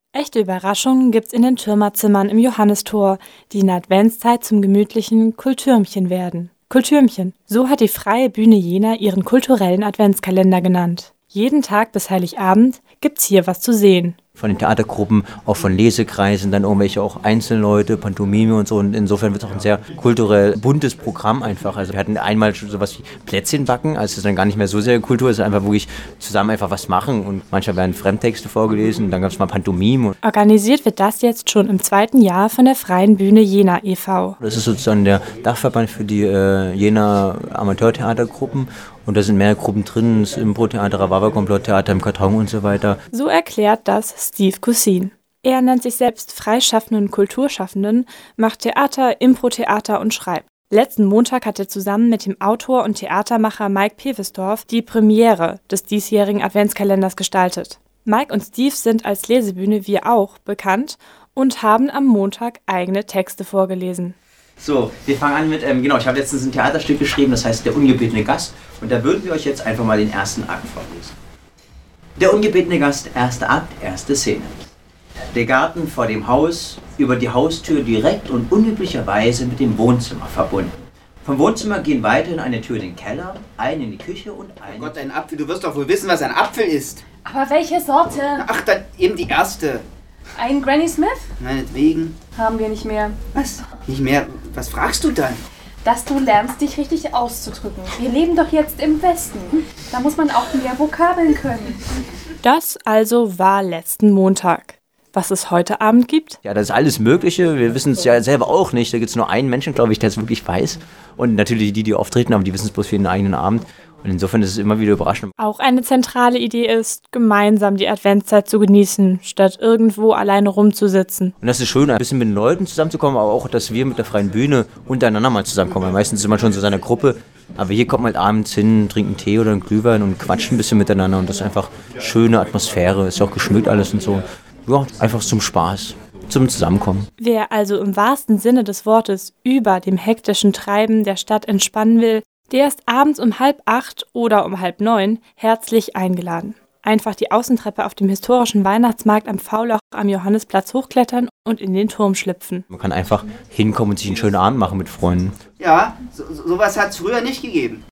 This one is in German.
Echte Überraschungen gibt's in den Türmerzimmern im Johannistor, die in der Adventszeit zum gemütlichen Kultürmchen werden. Kultürmchen, so hat die Freie Bühne Jena ihren kulturellen Adventskalender genannt. Jeden Tag bis Heiligabend gibt's hier was zu sehen. Von den Theatergruppen, auch von Lesekreisen, dann irgendwelche auch Einzelleute, Pantomime und so. Und insofern wird es auch ein sehr kulturell buntes Programm einfach. Also wir hatten einmal schon sowas wie Plätzchenbacken, also es ist dann gar nicht mehr so sehr Kultur, es ist einfach wirklich zusammen einfach was machen. Und manchmal werden Fremdtexte vorgelesen, dann gab es mal Pantomime. Organisiert wird das jetzt schon im 2. Jahr von der Freien Bühne Jena e.V. Das ist sozusagen der Dachverband für die Jena Amateurtheatergruppen. Und da sind mehr Gruppen drin, das Impro-Theater, Rhabarber-Komplotttheater im Karton und so weiter. So erklärt das Steve Cousin. Er nennt sich selbst Freischaffenden und Kulturschaffenden, macht Theater, Impro-Theater und schreibt. Letzten Montag hat er zusammen mit dem Autor und Theatermacher Mike Pevesdorf die Premiere des diesjährigen Adventskalenders gestaltet. Mike und Steve sind als Lesebühne wie auch bekannt und haben am Montag eigene Texte vorgelesen. So, wir fangen an mit, ich habe letztens ein Theaterstück geschrieben, das heißt Der ungebetene Gast. Und da würden wir euch jetzt einfach mal den ersten Akt vorlesen. Der ungebetene Gast, erster Akt, erste Szene. Der Garten vor dem Haus, über die Haustür direkt und unüblicherweise mit dem Wohnzimmer verbunden. Vom Wohnzimmer gehen weiterhin eine Tür in den Keller, eine in die Küche und eine... Oh Gott, ein Apfel, du wirst doch wohl wissen, was ein Apfel ist. Aber welche Sorte? Ach, dann eben die erste. Ein Granny Smith? Meinetwegen. Haben wir nicht mehr. Was? Nicht mehr? Was fragst du dann? Dass du lernst, dich richtig auszudrücken. Wir leben doch jetzt im Westen. Da muss man auch mehr Vokabeln können. Das also war letzten Montag. Was es heute Abend gibt? Ja, das ist alles Mögliche. Wir wissen es ja selber auch nicht. Da gibt es nur einen Menschen, glaube ich, der es wirklich weiß. Und natürlich die auftreten, aber die wissen es bloß für den eigenen Abend. Und insofern ist es immer wieder überraschend. Auch eine zentrale Idee ist, gemeinsam die Adventszeit zu genießen, statt irgendwo alleine rumzusitzen. Und das ist schön, ein bisschen mit den Leuten zusammenzukommen, aber auch, dass wir mit der Freien Bühne untereinander mal zusammenkommen. Weil meistens ist man schon so seiner Gruppe, aber hier kommt man halt abends hin, trinkt einen Tee oder einen Glühwein und quatscht ein bisschen miteinander. Und das ist einfach schöne Atmosphäre, ist ja auch geschmückt alles und so. Ja, einfach zum Spaß, zum Zusammenkommen. Wer also im wahrsten Sinne des Wortes über dem hektischen Treiben der Stadt entspannen will, der ist abends um 7:30 oder um 8:30 herzlich eingeladen. Einfach die Außentreppe auf dem historischen Weihnachtsmarkt am V-Loch am Johannisplatz hochklettern und in den Turm schlüpfen. Man kann einfach hinkommen und sich einen schönen Abend machen mit Freunden. Ja, sowas hat es früher nicht gegeben.